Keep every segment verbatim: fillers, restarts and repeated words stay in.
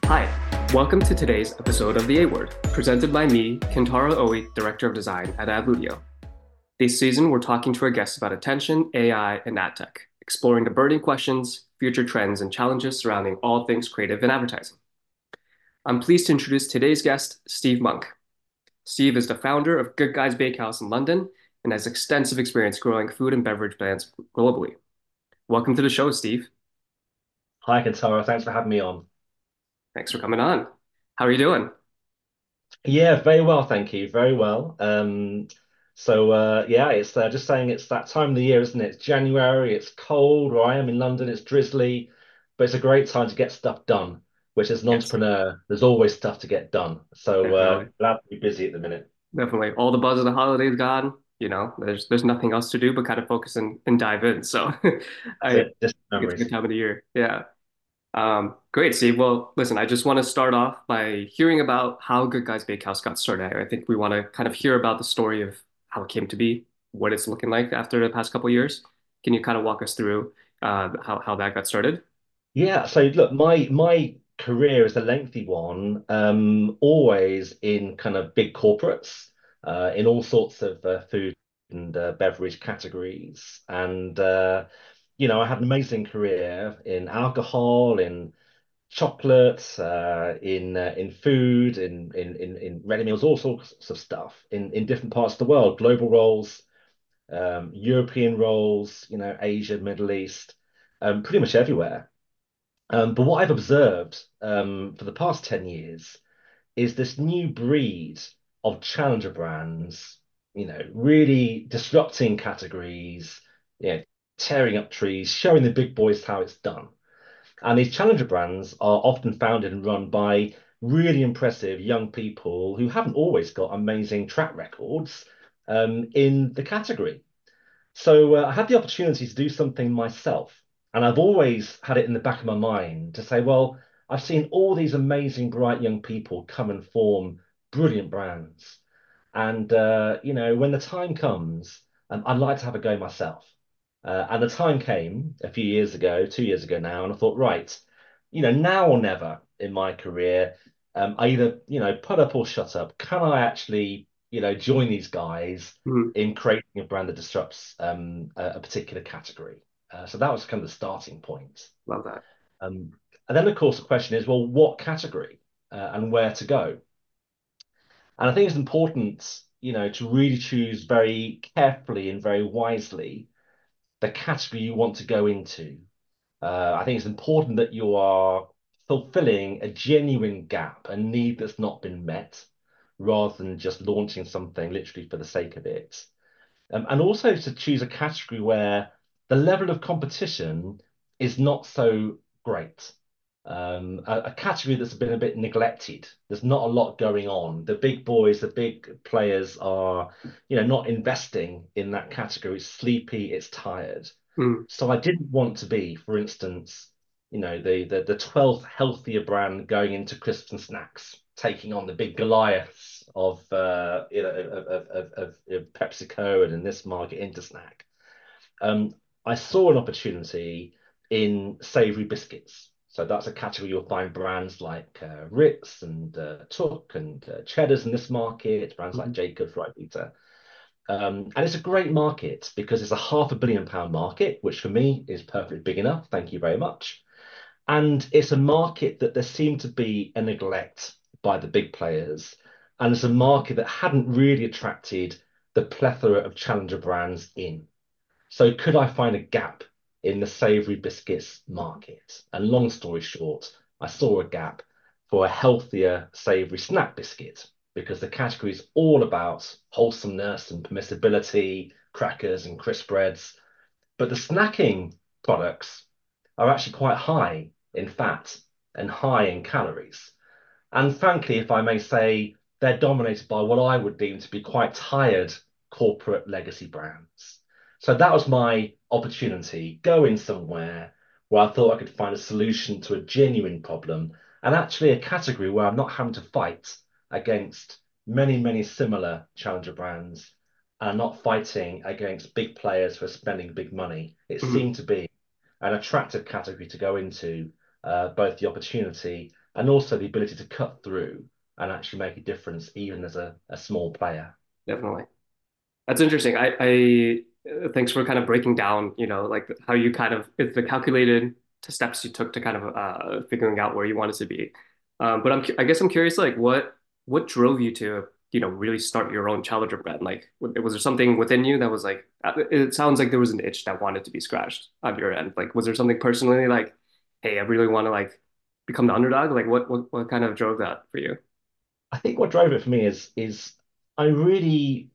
Hi, welcome to today's episode of The A Word, presented by me, Kentaro Oe, Director of Design at AdVudio. This season, we're talking to our guests about attention, A I, and ad tech, exploring the burning questions, future trends, and challenges surrounding all things creative in advertising. I'm pleased to introduce today's guest, Steve Monk. Steve is the founder of Good Guys Bakehouse in London and has extensive experience growing food and beverage brands globally. Welcome to the show, Steve. Hi, Kentaro. Thanks for having me on. Thanks for coming on. How are you doing? Yeah, very well, thank you. Very well. Um, so uh, yeah, it's uh, just saying it's that time of the year, isn't it? It's January. It's cold where I am in London. It's drizzly, but it's a great time to get stuff done. Which, as an Yes, entrepreneur, there's always stuff to get done. So uh, definitely. glad to be busy at the minute. Definitely. All the buzz of the holidays gone. You know, there's there's nothing else to do but kind of focus and, and dive in. So That's I it. Just think it's a good memories. time of the year. Yeah. Um, great, Steve. Well, listen, I just want to start off by hearing about how Good Guys Bakehouse got started. I think we want to kind of hear about the story of how it came to be, what it's looking like after the past couple of years. Can you kind of walk us through uh, how how that got started? Yeah. So look, my my career is a lengthy one. Um, always in kind of big corporates, uh, in all sorts of uh, food and uh, beverage categories, and uh, you know, I had an amazing career in alcohol, in chocolate, uh, in uh, in food, in in in, in ready meals, all sorts of stuff in in different parts of the world, global roles, um, European roles, you know, Asia, Middle East, um, pretty much everywhere. Um, but what I've observed um, for the past ten years is this new breed of challenger brands, you know, really disrupting categories, you know, tearing up trees, showing the big boys how it's done. And these challenger brands are often founded and run by really impressive young people who haven't always got amazing track records um, in the category. So uh, I had the opportunity to do something myself. And I've always had it in the back of my mind to say, well, I've seen all these amazing, bright young people come and form brilliant brands. And, uh, you know, when the time comes, um, I'd like to have a go myself. Uh, and the time came a few years ago, two years ago now, and I thought, right, you know, now or never in my career, um, I either, you know, put up or shut up. Can I actually, you know, join these guys Mhm. in creating a brand that disrupts um, a, a particular category? Uh, so that was kind of the starting point. Love that. Um, and then, of course, the question is, well, what category uh, and where to go? And I think it's important, you know, to really choose very carefully and very wisely the category you want to go into. Uh, I think it's important that you are fulfilling a genuine gap, a need that's not been met, rather than just launching something literally for the sake of it. Um, and also to choose a category where the level of competition is not so great. Um, a, a category that's been a bit neglected. There's not a lot going on. The big boys, the big players are, you know, not investing in that category. It's sleepy, it's tired. Mhm. So I didn't want to be, for instance, you know, the the the twelfth healthier brand going into crisps and snacks, taking on the big Goliaths of uh, you know of of, of, of PepsiCo and in this market into snack. Um, I saw an opportunity in savory biscuits. So that's a category you'll find brands like uh, Ritz and uh, Took and uh, Cheddar's in this market, brands like Mhm. Jacobs, Ryvita. Um, and it's a great market because it's a half a billion pound market, which for me is perfectly big enough. Thank you very much. And it's a market that there seemed to be a neglect by the big players. And it's a market that hadn't really attracted the plethora of challenger brands in. So could I find a gap in the savory biscuits market? And long story short, I saw a gap for a healthier savory snack biscuit because the category is all about wholesomeness and permissibility, crackers and crisp breads. But the snacking products are actually quite high in fat and high in calories. And frankly, if I may say, they're dominated by what I would deem to be quite tired corporate legacy brands. So that was my opportunity, go in somewhere where I thought I could find a solution to a genuine problem and actually a category where I'm not having to fight against many, many similar challenger brands and not fighting against big players who are spending big money. It Mhm. seemed to be an attractive category to go into, uh, both the opportunity and also the ability to cut through and actually make a difference, even as a, a small player. Definitely. That's interesting. I, I uh, thanks for kind of breaking down, you know, like how you kind of it's the calculated to steps you took to kind of uh, figuring out where you wanted to be. Um, but I'm cu- I guess I'm curious, like what what drove you to, you know, really start your own challenger brand? Like, w- was there something within you that was like, uh, it sounds like there was an itch that wanted to be scratched on your end. Like, was there something personally like, hey, I really want to like become the underdog? Like, what what what kind of drove that for you? I think what drove it for me is is I really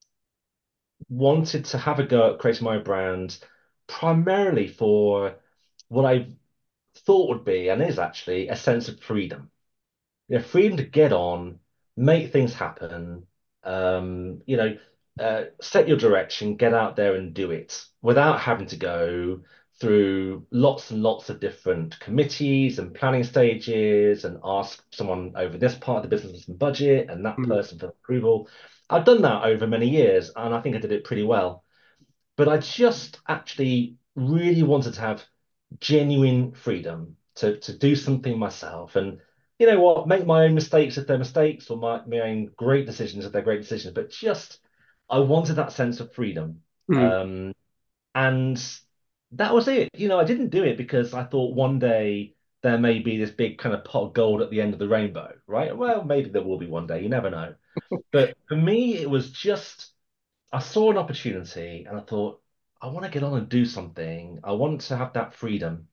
wanted to have a go at creating my brand primarily for what I thought would be and is actually a sense of freedom. You know, freedom to get on, make things happen, um, you know, uh, set your direction, get out there and do it without having to go through lots and lots of different committees and planning stages and ask someone over this part of the business and budget and that Mm, person for approval. I've done that over many years and I think I did it pretty well. But I just actually really wanted to have genuine freedom to to do something myself and you know what, make my own mistakes if they're mistakes or my, my own great decisions if they're great decisions. But just I wanted that sense of freedom. mm, Um, and that was it. You know, I didn't do it because I thought one day there may be this big kind of pot of gold at the end of the rainbow, right? Well, maybe there will be one day, you never know. But for me, it was just I saw an opportunity and I thought, I want to get on and do something. I want to have that freedom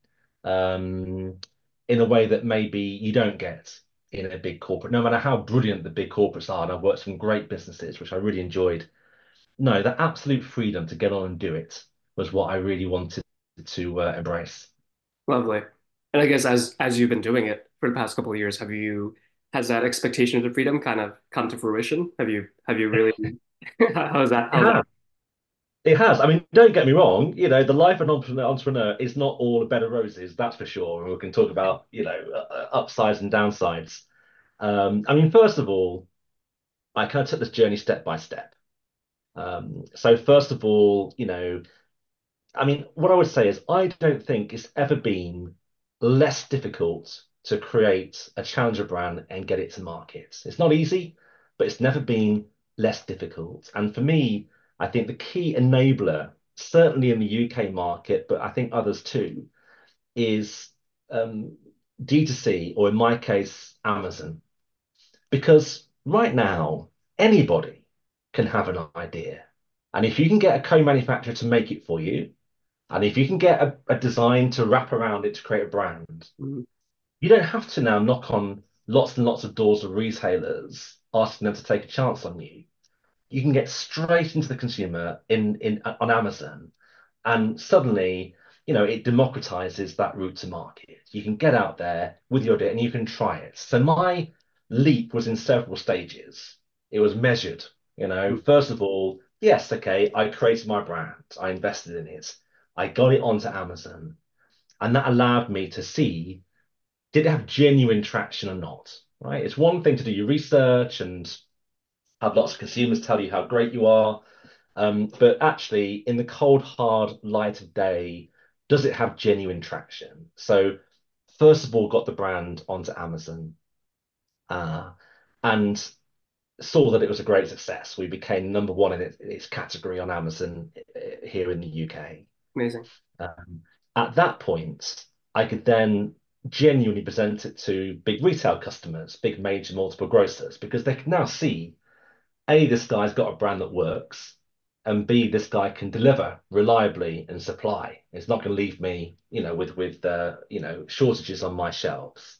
um, in a way that maybe you don't get in a big corporate, no matter how brilliant the big corporates are. And I've worked some great businesses, which I really enjoyed. No, the absolute freedom to get on and do it was what I really wanted to uh, embrace. lovely. And I guess as as you've been doing it for the past couple of years, have you has that expectation of freedom kind of come to fruition? Have you have you really how's that how's that? Yeah, it has. I mean, don't get me wrong, you know, the life of an entrepreneur, entrepreneur is not all a bed of roses, that's for sure. And we can talk about, you know, uh, uh, upsides and downsides. Um, I mean, first of all, I kind of took this journey step by step. Um, so first of all, you know, I mean, what I would say is I don't think it's ever been less difficult to create a challenger brand and get it to market. It's not easy, but it's never been less difficult. And for me, I think the key enabler, certainly in the U K market, but I think others too, is um, D two C, or in my case, Amazon. Because right now, anybody can have an idea. And if you can get a co-manufacturer to make it for you, and if you can get a, a design to wrap around it to create a brand, Mm, you don't have to now knock on lots and lots of doors of retailers asking them to take a chance on you. You can get straight into the consumer in, in on Amazon, and suddenly, you know, it democratizes that route to market. You can get out there with your data and you can try it. So my leap was in several stages. It was measured, you know. mm, First of all, yes, okay, I created my brand, I invested in it, I got it onto Amazon, and that allowed me to see did it have genuine traction or not, right? It's one thing to do your research and have lots of consumers tell you how great you are. Um, but actually, in the cold, hard light of day, does it have genuine traction? So, first of all, got the brand onto Amazon uh, and saw that it was a great success. We became number one in its, its category on Amazon uh, here in the U K. amazing. Um, at that point, I could then genuinely present it to big retail customers, big major multiple grocers, because they can now see A, this guy's got a brand that works, and B, this guy can deliver reliably and supply. It's not going to leave me, you know, with with uh, you know, shortages on my shelves.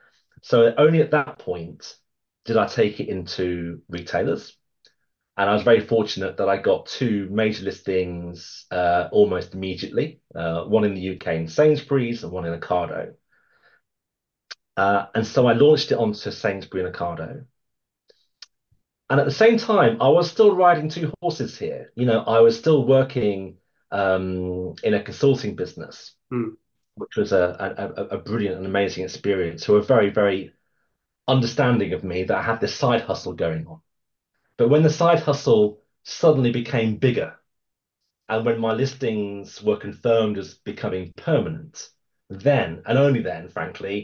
So only at that point did I take it into retailers. And I was very fortunate that I got two major listings uh, almost immediately, uh, one in the U K in Sainsbury's and one in Ocado. Uh, and so I launched it onto Sainsbury and Ocado. And at the same time, I was still riding two horses here. You know, I was still working um, in a consulting business, Mm, which was a, a, a brilliant and amazing experience, who were very, very understanding of me that I had this side hustle going on. But when the side hustle suddenly became bigger, and when my listings were confirmed as becoming permanent, then, and only then, frankly,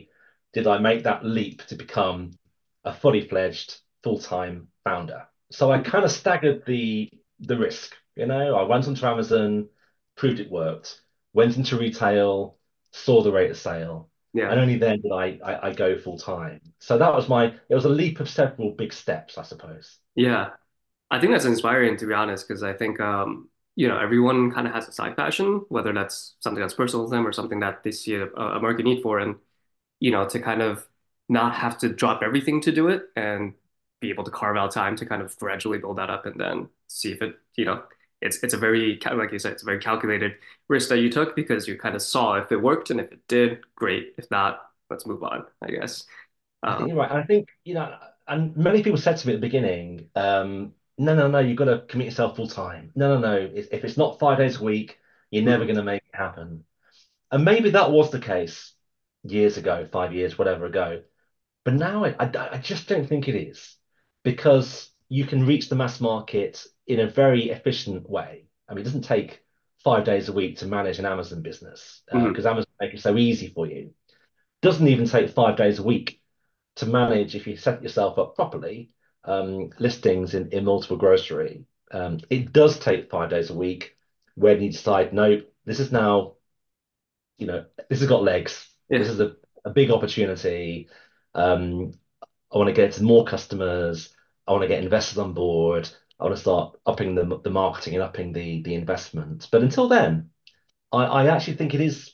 did I make that leap to become a fully fledged full-time founder. So I kind of staggered the the risk. You know, I went onto Amazon, proved it worked, went into retail, saw the rate of sale, and Yeah. only then did I I, I go full time. So that was my it was a leap of several big steps, I suppose. Yeah. I think that's inspiring to be honest, because I think um, you know, everyone kind of has a side passion, whether that's something that's personal to them or something that they see a, a market need for. And you know, to kind of not have to drop everything to do it and be able to carve out time to kind of gradually build that up and then see if it, you know, it's it's a very, like you said, it's a very calculated risk that you took because you kind of saw if it worked and if it did, great. If not, let's move on, I guess. I think Um, you're right. And I think, you know, and many people said to me at the beginning, um, no, no, no, you've got to commit yourself full time. No, no, no. If, if it's not five days a week, you're never mhm, going to make it happen. And maybe that was the case years ago, five years, whatever ago. But now I, I, I just don't think it is because you can reach the mass market in a very efficient way. I mean, it doesn't take five days a week to manage an Amazon business mhm, because Amazon make it so easy for you. Doesn't even take five days a week to manage if you set yourself up properly, um, listings in, in multiple grocery. Um, it does take five days a week when you decide, no, this is now, you know, this has got legs. This yeah, is a, a big opportunity. Um, I want to get to more customers. I want to get investors on board. I want to start upping the, the marketing and upping the, the investment. But until then, I, I actually think it is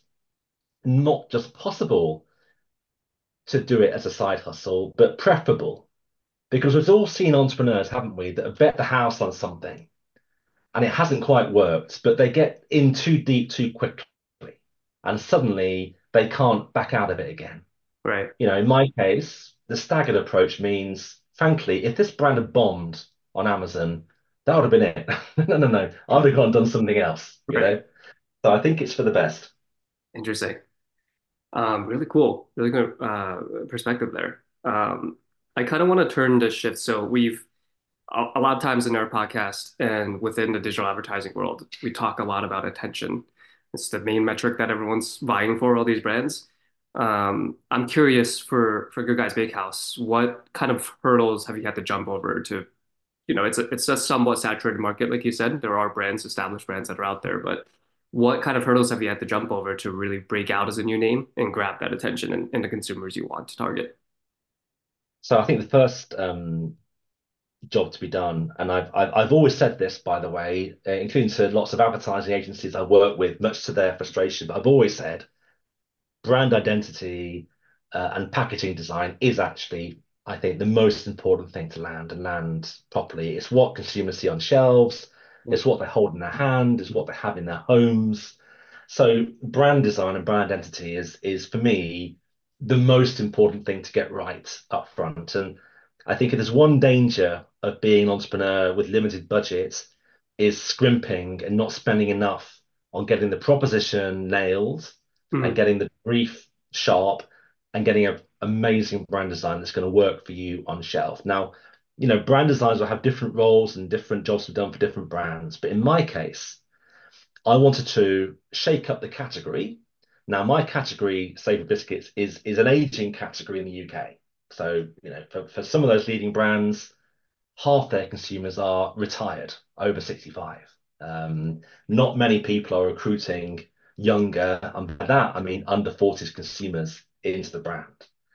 not just possible to do it as a side hustle, but preferable. Because we've all seen entrepreneurs, haven't we, that have bet the house on something and it hasn't quite worked, but they get in too deep too quickly and suddenly they can't back out of it again. right, You know, in my case, the staggered approach means, frankly, if this brand had bombed on Amazon, that would have been it. No, no, no. I would have gone and done something else, you right. know? So I think it's for the best. Interesting. Um, really cool. Really good uh, perspective there. Um, I kind of want to turn the shift. So we've a, a lot of times in our podcast and within the digital advertising world, we talk a lot about attention. It's the main metric that everyone's vying for, all these brands. Um, I'm curious for for Good Guys Bakehouse, what kind of hurdles have you had to jump over to, you know, it's a it's a somewhat saturated market, like you said. There are brands, established brands that are out there, but what kind of hurdles have you had to jump over to really break out as a new name and grab that attention and, and the consumers you want to target? So I think the first um, job to be done, and I've, I've I've always said this, by the way, uh, including to lots of advertising agencies I work with, much to their frustration, but I've always said brand identity uh, and packaging design is actually, I think, the most important thing to land and land properly. It's what consumers see on shelves, Yeah. it's what they hold in their hand, it's what they have in their homes. So brand design and brand identity is is for me the most important thing to get right up front. And I think if there's one danger of being an entrepreneur with limited budget is scrimping and not spending enough on getting the proposition nailed and Mhm. getting the brief sharp and getting an amazing brand design that's going to work for you on shelf. Now, you know, brand designers will have different roles and different jobs to be done for different brands. But in my case, I wanted to shake up the category. Now, my category, Savory Biscuits, is is an aging category in the U K. So, you know, for, for some of those leading brands, half their consumers are retired, over sixty-five. Um, not many people are recruiting younger, and by that I mean under forties consumers into the brand.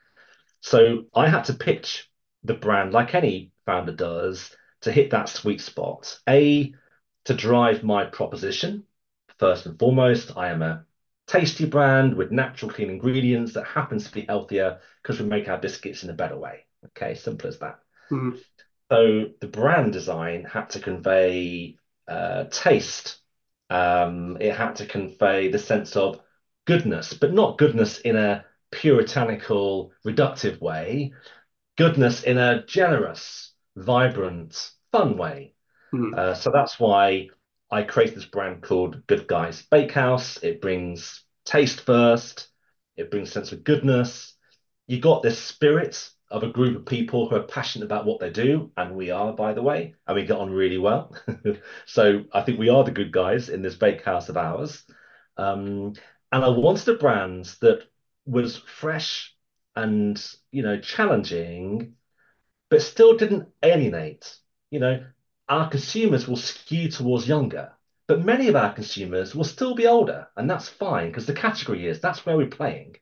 So I had to pitch the brand like any founder does to hit that sweet spot. A, to drive my proposition. First and foremost, I am a tasty brand with natural clean ingredients that happens to be healthier because we make our biscuits in a better way. Okay, simple as that. Mhm. So the brand design had to convey uh, taste. Um, it had to convey the sense of goodness, but not goodness in a puritanical, reductive way. Goodness in a generous, vibrant, fun way. Mhm. Uh, so that's why I created this brand called Good Guys Bakehouse. It brings taste first. It brings sense of goodness. You got this spirit of a group of people who are passionate about what they do, and we are, by the way, and we get on really well. So I think we are the good guys in this bakehouse of ours. Um, and I wanted a brand that was fresh and, you know, challenging, but still didn't alienate. You know, our consumers will skew towards younger, but many of our consumers will still be older, and that's fine because the category is that's where we're playing.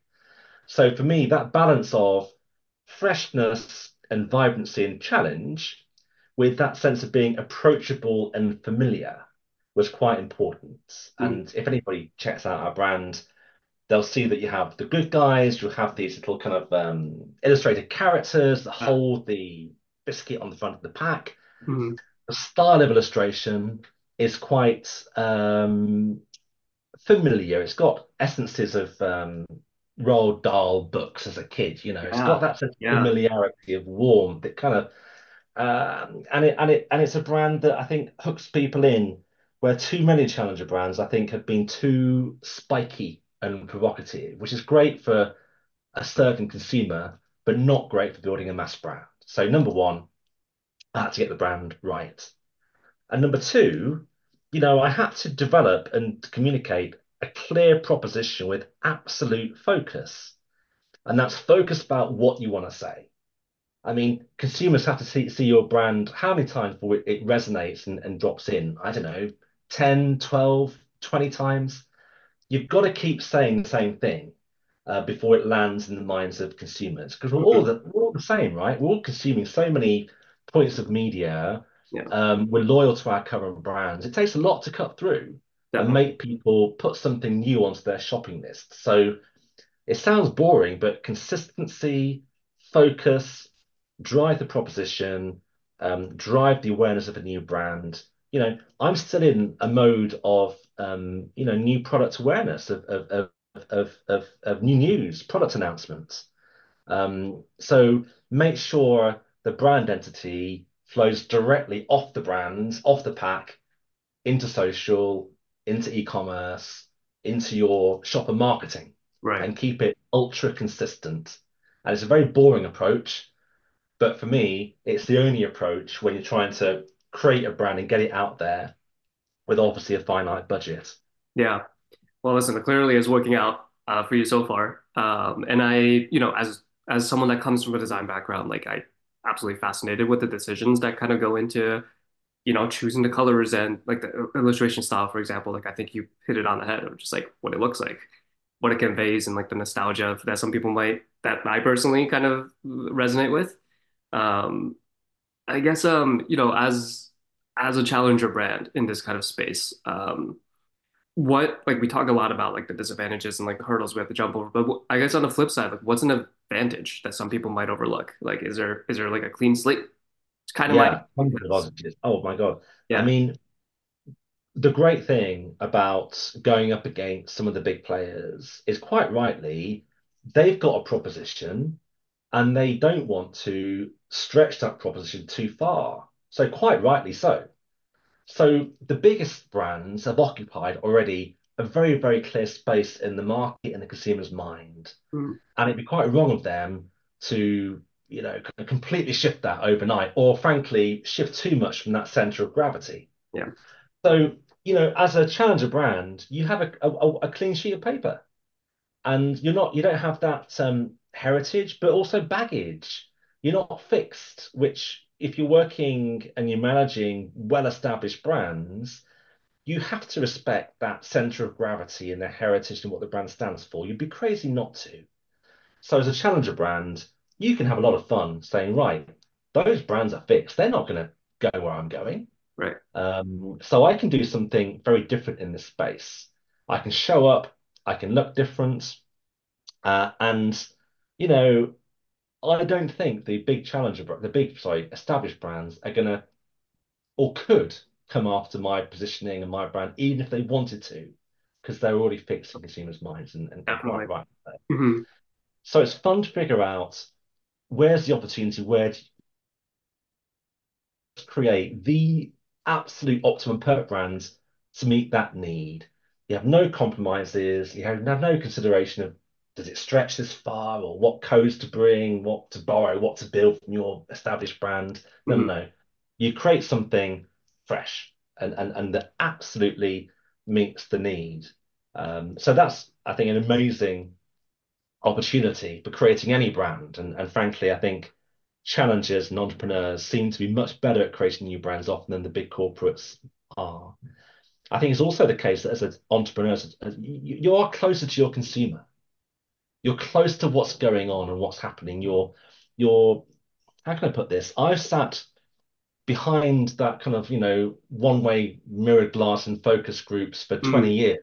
So for me, that balance of freshness and vibrancy and challenge with that sense of being approachable and familiar was quite important. Mm. And if anybody checks out our brand, they'll see that you have the good guys, you'll have these little kind of um, illustrated characters that Uh, hold the biscuit on the front of the pack. mhm. The style of illustration is quite um, familiar. It's got essences of um, Roald Dahl books as a kid. You know, it's got Yeah. that sense of Yeah. familiarity of warmth. It kind of um, and it and it and it's a brand that I think hooks people in, where too many challenger brands I think have been too spiky and provocative, which is great for a certain consumer, but not great for building a mass brand. So number one, I had to get the brand right. And number two, you know, I had to develop and communicate a clear proposition with absolute focus. And that's focus about what you want to say. I mean, consumers have to see, see your brand how many times before it, it resonates and, and drops in? I don't know, ten, twelve, twenty times. You've got to keep saying the same thing uh, before it lands in the minds of consumers. Because we're all Mhm. the we're all the same, right? We're all consuming so many points of media. Yeah, Um, we're loyal to our current brands. It takes a lot to cut through and definitely. make people put something new onto their shopping list. So it sounds boring, but consistency, focus, drive the proposition, um, drive the awareness of a new brand. You know, I'm still in a mode of um, you know, new product awareness of of of of of, of new news, product announcements. Um, so make sure the brand entity flows directly off the brand, off the pack, into social, into e-commerce, into your shopper marketing, Right. and keep it ultra consistent. And it's a very boring approach, but for me, it's the only approach when you're trying to create a brand and get it out there with obviously a finite budget. Yeah. Well, listen, it clearly is working out uh, for you so far. Um, and I, you know, as as someone that comes from a design background, like I absolutely fascinated with the decisions that kind of go into, you know, choosing the colors and like the illustration style, for example. Like I think you hit it on the head of just like what it looks like, what it conveys, and like the nostalgia that some people might, that I personally kind of resonate with. Um, I guess, um, you know, as as a challenger brand in this kind of space, um, what like we talk a lot about like the disadvantages and like the hurdles we have to jump over, but I guess on the flip side, like what's an advantage that some people might overlook? Like, is there is there like a clean slate? It's kind of my Yeah, tons of advantages. Oh my God. I yeah. mean, the great thing about going up against some of the big players is quite rightly, they've got a proposition and they don't want to stretch that proposition too far. So, quite rightly so. So, the biggest brands have occupied already a very, very clear space in the market and the consumer's mind. Mm, And it'd be quite wrong of them to, you know, completely shift that overnight or, frankly, shift too much from that center of gravity. yeah. So, you know, as a challenger brand, you have a, a, a clean sheet of paper and you're not, you don't have that um, heritage, but also baggage. You're not fixed, which if you're working and you're managing well-established brands, you have to respect that center of gravity and their heritage and what the brand stands for. You'd be crazy not to. So as a challenger brand, you can have a lot of fun saying, right, those brands are fixed. They're not going to go where I'm going. Right. Um, so I can do something very different in this space. I can show up, I can look different, uh, and you know, I don't think the big challenger, br- the big, sorry, established brands are gonna or could come after my positioning and my brand, even if they wanted to, because they're already fixed in consumers' minds and, and, and Definitely. quite right. Hmm. So it's fun to figure out where's the opportunity, where to create the absolute optimum perk brands to meet that need. You have no compromises. You have, have no consideration of does it stretch this far or what codes to bring, what to borrow, what to build from your established brand. No, no, Hmm. no. You create something fresh and and and that absolutely meets the need. Um, so that's I think an amazing opportunity for creating any brand. And, and frankly, I think challengers and entrepreneurs seem to be much better at creating new brands often than the big corporates are. I think it's also the case that as an entrepreneur, you, you are closer to your consumer. You're close to what's going on and what's happening. You're, you're, how can I put this? I've sat behind that kind of, you know, one-way mirrored glass and focus groups for Mm, twenty years.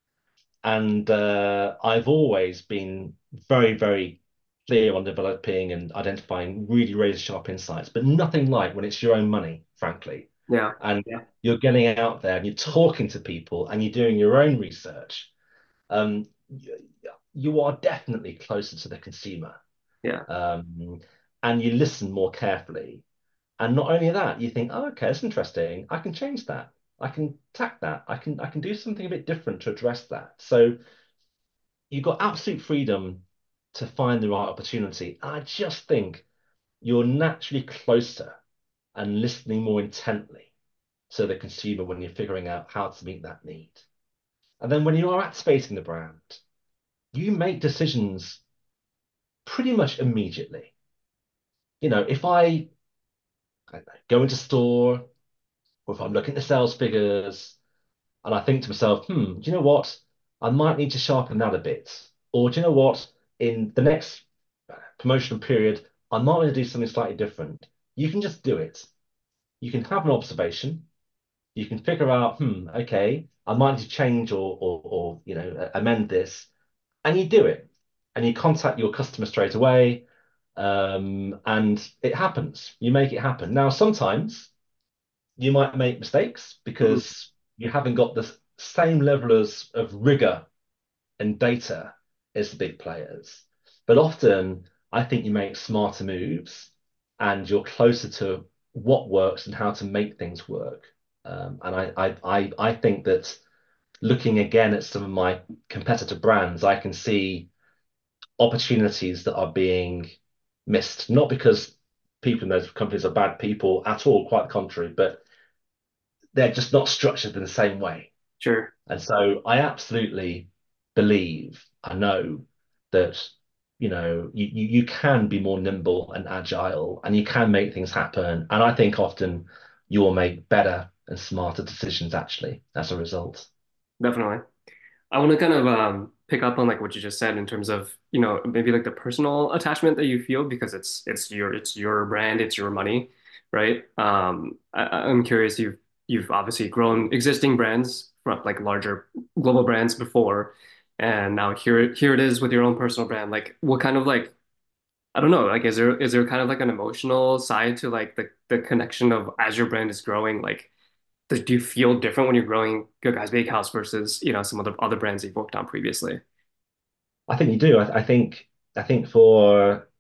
And uh, I've always been very, very clear on developing and identifying really razor sharp insights, but nothing like when it's your own money, frankly. yeah. And yeah, you're getting out there and you're talking to people and you're doing your own research. Um, you are definitely closer to the consumer. Yeah. Um, and you listen more carefully. And not only that, you think, oh, okay, that's interesting. I can change that. I can tack that. I can I can do something a bit different to address that. So you've got absolute freedom to find the right opportunity. I just think you're naturally closer and listening more intently to the consumer when you're figuring out how to meet that need. And then when you are activating the brand, you make decisions pretty much immediately. You know, if I, I don't know, go into store or if I'm looking at the sales figures and I think to myself, hmm, do you know what? I might need to sharpen that a bit. Or do you know what? In the next promotional period, I might want to do something slightly different. You can just do it. You can have an observation. You can figure out, hmm, okay, I might need to change or or, or you know amend this, and you do it, and you contact your customer straight away, um, and it happens. You make it happen. Now, sometimes you might make mistakes Mm, because you haven't got the same level as, of rigor and data as the big players. But often, I think you make smarter moves and you're closer to what works and how to make things work. Um, and I, I, I, I think that looking again at some of my competitor brands, I can see opportunities that are being missed, not because people in those companies are bad people at all, quite the contrary, but they're just not structured in the same way. sure. And so I absolutely believe, I know that, you know, you, you, you can be more nimble and agile and you can make things happen. And I think often you will make better and smarter decisions actually as a result. Definitely. I want to kind of um, pick up on like what you just said in terms of, you know, maybe like the personal attachment that you feel because it's it's your it's your brand, it's your money, right? Um, I, I'm curious, you've you've obviously grown existing brands from like larger global brands before, and now here here it is with your own personal brand. Like, what kind of like I don't know, like is there is there kind of like an emotional side to like the the connection of as your brand is growing, like do do you feel different when you're growing Good Guys Bakehouse versus, you know, some of the other brands you've worked on previously? I think you do. I, I think I think for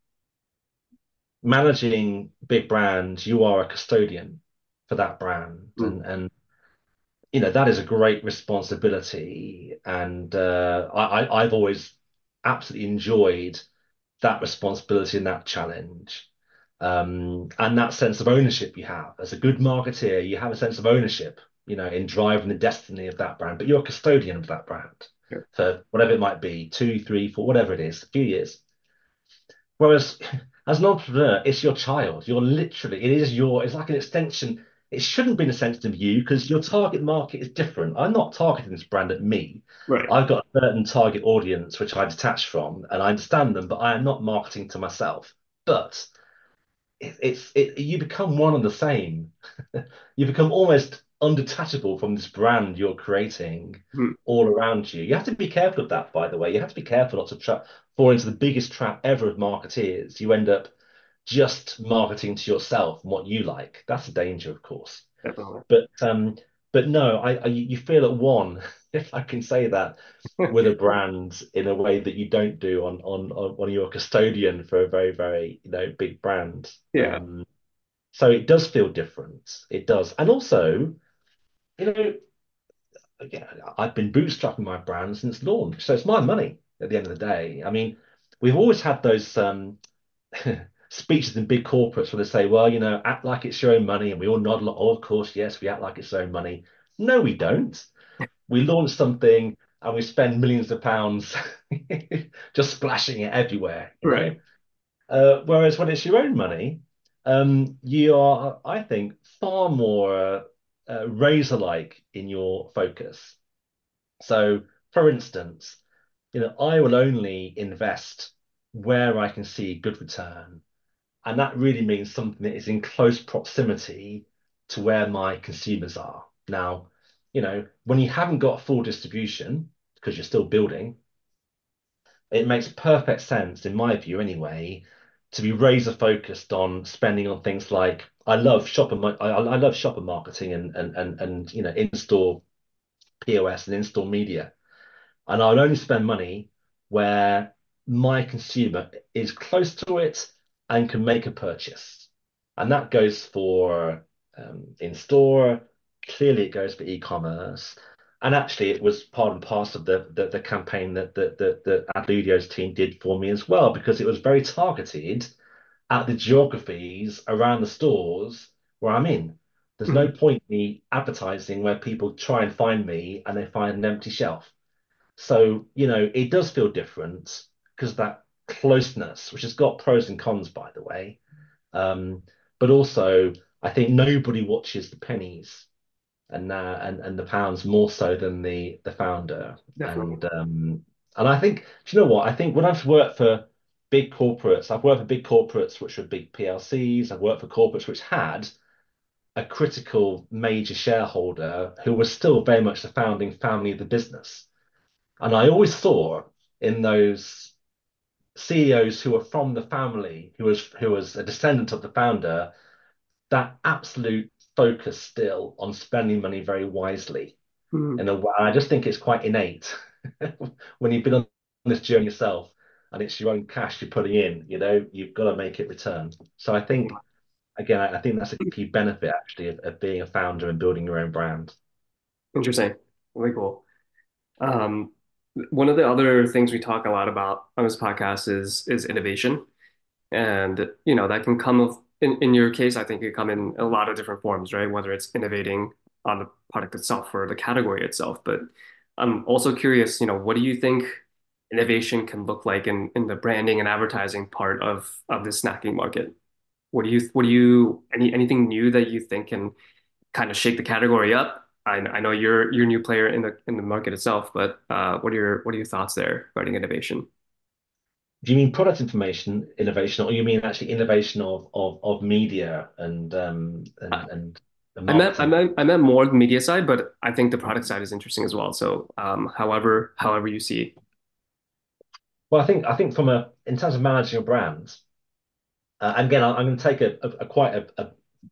managing big brands, you are a custodian for that brand. Mm, And and you know, that is a great responsibility. And uh, I, I, I've always absolutely enjoyed that responsibility and that challenge. Um, and that sense of ownership you have. As a good marketeer, you have a sense of ownership, you know, in driving the destiny of that brand, but you're a custodian of that brand sure. for whatever it might be, two, three, four, whatever it is, a few years. Whereas as an entrepreneur, it's your child. You're literally, it is your, it's like an extension. It shouldn't be an extension of you because your target market is different. I'm not targeting this brand at me. Right. I've got a certain target audience which I detach from and I understand them, but I am not marketing to myself. But it, it's it, you become one and the same. You become almost undetachable from this brand you're creating Mm, all around you. You have to be careful of that, by the way. You have to be careful not to tra fall into the biggest trap ever of marketeers. You end up just marketing to yourself and what you like. That's a danger, of course. definitely. But um, but no, I, I you feel at one, if I can say that, with a brand in a way that you don't do on on, on when you're a custodian for a very, very, you know, big brand. Yeah. Um, so it does feel different. It does. And also, you know, again, I've been bootstrapping my brand since launch. So it's my money at the end of the day. I mean, we've always had those um speeches in big corporates where they say, well, you know, act like it's your own money. And we all nod, like, oh, of course, yes, we act like it's our own money. No, we don't. We launch something. and we spend millions of pounds just splashing it everywhere, you Right. know? Uh, whereas when it's your own money, um, you are, I think, far more uh, razor-like in your focus. So, for instance, you know, I will only invest where I can see good return. And that really means something that is in close proximity to where my consumers are. Now, you know, when you haven't got full distribution, because you're still building, it makes perfect sense, in my view anyway, to be razor focused on spending on things like I love shopper I, I love shopper marketing and and and and you know in-store P O S and in-store media. And I'll only spend money where my consumer is close to it and can make a purchase. And that goes for um, in store. Clearly, it goes for e-commerce. And actually, it was part and parcel of the the, the campaign that that that, that Adludio's team did for me as well, because it was very targeted at the geographies around the stores where I'm in. There's no Mhm. point in me advertising where people try and find me and they find an empty shelf. So, you know, it does feel different because that closeness, which has got pros and cons, by the way. Um, but also, I think nobody watches the pennies and uh, and and the pounds more so than the the founder. Definitely. And um, and I think, do you know what? I think when I've worked for big corporates, I've worked for big corporates which were big P L Cs. I've worked for corporates which had a critical major shareholder who was still very much the founding family of the business. And I always saw in those C E Os who were from the family, who was who was a descendant of the founder, that absolute focus still on spending money very wisely. Mhm. In a way, I just think it's quite innate when you've been on this journey yourself and it's your own cash you're putting in, you know, you've got to make it return. So I think again, I, I think that's a key benefit actually of, of being a founder and building your own brand. Interesting. Really cool. Um, One of the other things we talk a lot about on this podcast is is innovation. And you know, that can come of in, in your case, I think it come in a lot of different forms, right? Whether it's innovating on the product itself or the category itself. But I'm also curious, you know, what do you think innovation can look like in, in the branding and advertising part of of the snacking market? What do you what do you any anything new that you think can kind of shake the category up? I, I know you're you're a new player in the in the market itself, but uh, what are your what are your thoughts there regarding innovation? Do you mean product information innovation, or you mean actually innovation of of of media and um and and the I meant I marketing? meant I meant more the media side, but I think the product side is interesting as well. So, um, however, however you see. Well, I think I think from a in terms of managing a brand, uh, and again, I, I'm going to take a, a, a quite a, a,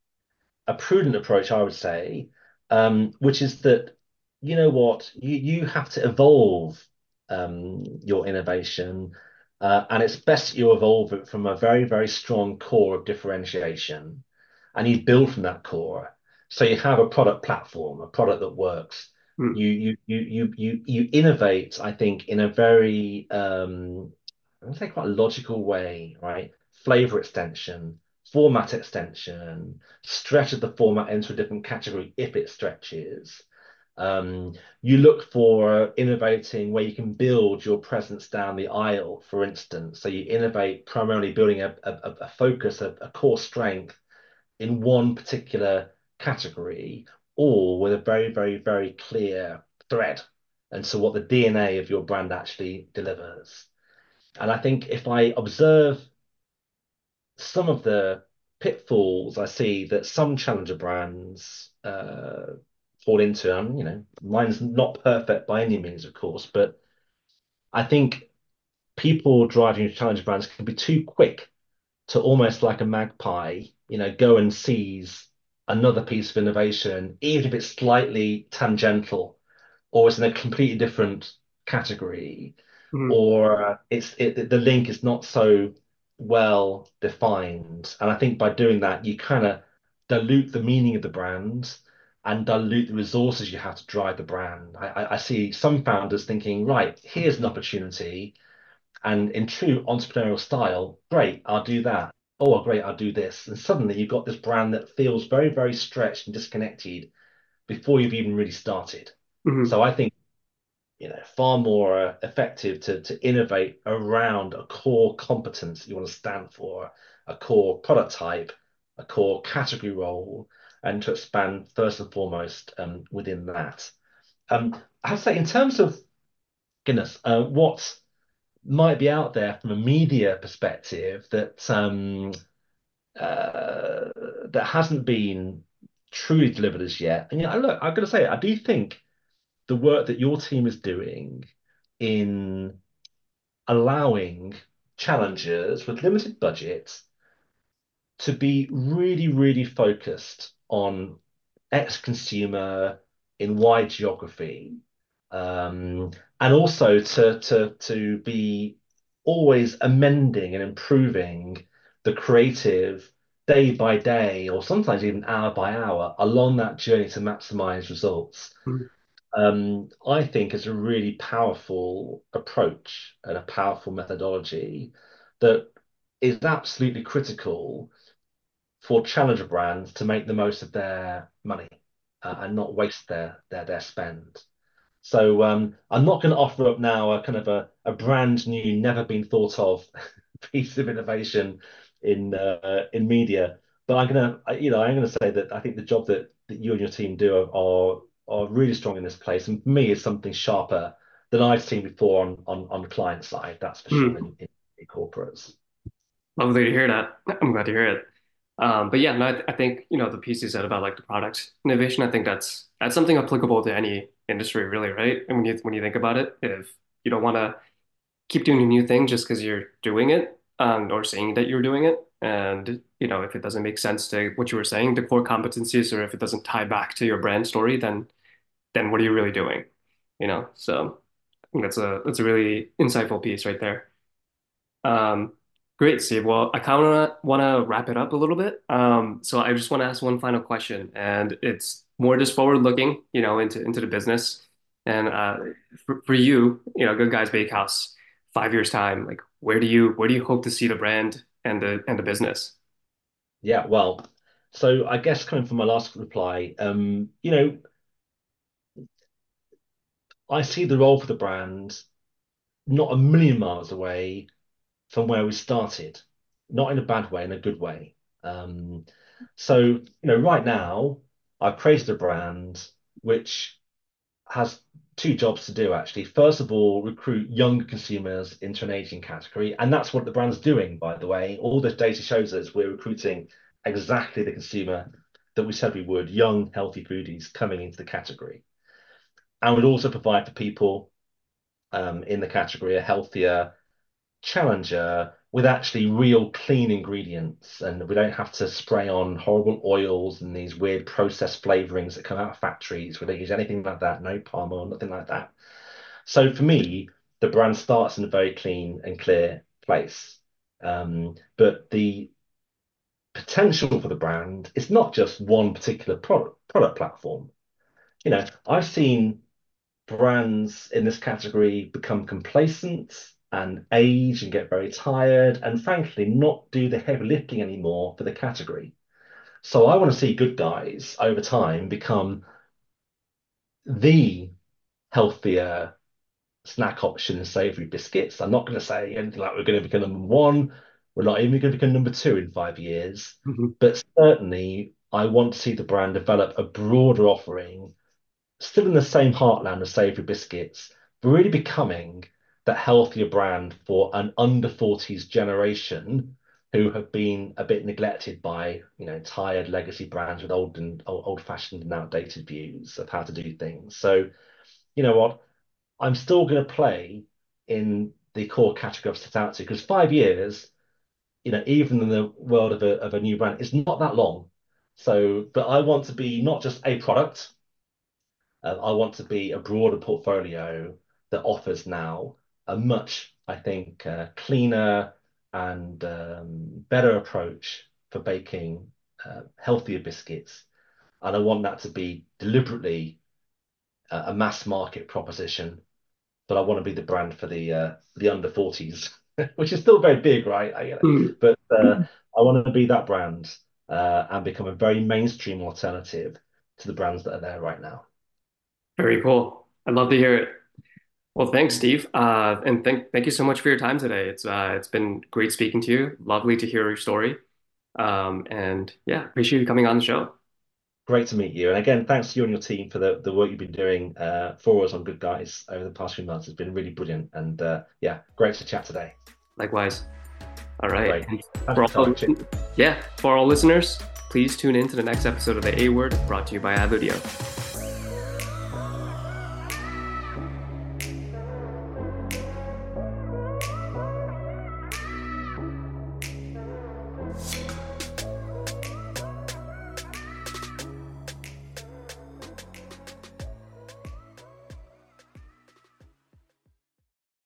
a prudent approach, I would say, um, which is that you know what you you have to evolve um, your innovation, uh, and it's best that you evolve it from a very very strong core of differentiation, and you build from that core. So you have a product platform, a product that works. Hmm. You you you you you you innovate, I think, in a very um, I'm gonna say quite a logical way, right? Flavor extension, format extension, stretches the format into a different category if it stretches. Um, you look for innovating where you can build your presence down the aisle, for instance. So you innovate primarily building a, a, a focus, a, a core strength in one particular category, or with a very, very, very clear thread. And so what the D N A of your brand actually delivers. And I think if I observe some of the pitfalls I see that some challenger brands uh, fall into. And you know, mine's not perfect by any means, of course, but I think people driving challenger brands can be too quick to almost like a magpie, you know, go and seize another piece of innovation, even if it's slightly tangential or it's in a completely different category, Hmm. or it's it, the link is not so well defined. And I think by doing that, you kind of dilute the meaning of the brand and dilute the resources you have to drive the brand. I, I, I see some founders thinking, right, here's an opportunity. And in true entrepreneurial style, great, I'll do that. Oh, great, I'll do this. And suddenly you've got this brand that feels very, very stretched and disconnected before you've even really started. Hmm. So I think you know, far more uh, effective to to innovate around a core competence you want to stand for, a core product type, a core category role, and to expand first and foremost um, within that. Um, I have to say, in terms of goodness, uh, what might be out there from a media perspective that um, uh, that hasn't been truly delivered as yet. And yeah, look, I've got to say, I do think the work that your team is doing in allowing challengers with limited budgets to be really, really focused on ex-consumer in wide geography, um, and also to to to be always amending and improving the creative day by day, or sometimes even hour by hour, along that journey to maximize results. Mm. Um, I think is a really powerful approach and a powerful methodology that is absolutely critical for challenger brands to make the most of their money uh, and not waste their their their spend. So um, I'm not going to offer up now a kind of a, a brand new, never been thought of piece of innovation in uh, in media, but I'm gonna you know I'm going to say that I think the job that, that you and your team do are, are are really strong in this place, and for me is something sharper than I've seen before on on on the client side. That's for sure Mm. in, in, in corporates. Lovely to hear that. I'm glad to hear it. Um, but yeah, no, I, th I think you know the piece you said about like the product innovation. I think that's that's something applicable to any industry, really, right? And when you when you think about it, if you don't want to keep doing a new thing just because you're doing it, um, or saying that you're doing it, and you know if it doesn't make sense to what you were saying, the core competencies, or if it doesn't tie back to your brand story, then then what are you really doing? You know, so I think that's a that's a really insightful piece right there. Um, Great, Steve. Well, I kind of want to wrap it up a little bit. Um, so I just want to ask one final question, and it's more just forward-looking, you know, into into the business. And uh, for, for you, you know, Good Guys Bakehouse, five years time, like where do you where do you hope to see the brand and the and the business? Yeah, well, so I guess coming from my last reply, um, you know, I see the role for the brand not a million miles away from where we started, not in a bad way, in a good way. Um, so, you know, right now, I've created a brand which has two jobs to do, actually. First of all, recruit younger consumers into an aging category. And that's what the brand's doing, by the way. All this data shows us we're recruiting exactly the consumer that we said we would, young, healthy foodies coming into the category. And we'd also provide for people um, in the category a healthier challenger with actually real clean ingredients. And we don't have to spray on horrible oils and these weird processed flavorings that come out of factories. We don't use anything like that, no palm oil, nothing like that. So for me, the brand starts in a very clean and clear place. Um, but the potential for the brand is not just one particular product product platform. You know, I've seen brands in this category become complacent and age and get very tired and frankly not do the heavy lifting anymore for the category. So I want to see Good Guys over time become the healthier snack option in savory biscuits. I'm not going to say anything like we're going to become number one. We're not even going to become number two in five years. Mhm. But certainly, I want to see the brand develop a broader offering, still in the same heartland of savory biscuits, but really becoming that healthier brand for an under forties generation who have been a bit neglected by, you know, tired legacy brands with old and old fashioned and outdated views of how to do things. So, you know what? I'm still going to play in the core category I've set out to because five years, you know, even in the world of a of a new brand, is not that long. So, but I want to be not just a product. Uh, I want to be a broader portfolio that offers now a much, I think, uh, cleaner and um, better approach for baking uh, healthier biscuits. And I want that to be deliberately uh, a mass market proposition, but I want to be the brand for the uh, the under forties, which is still very big, right? I get it. Mm. But uh, I want to be that brand uh, and become a very mainstream alternative to the brands that are there right now. Very cool. I'd love to hear it. Well, thanks, Steve. Uh, and thank thank you so much for your time today. It's uh, it's been great speaking to you. Lovely to hear your story. Um, and yeah, appreciate you coming on the show. Great to meet you. And again, thanks to you and your team for the, the work you've been doing uh, for us on Good Guys over the past few months. It's been really brilliant. And uh, yeah, great to chat today. Likewise. All right. Great. And Thanks for for your all, time. yeah, for all listeners, please tune in to the next episode of the A Word brought to you by iVidio.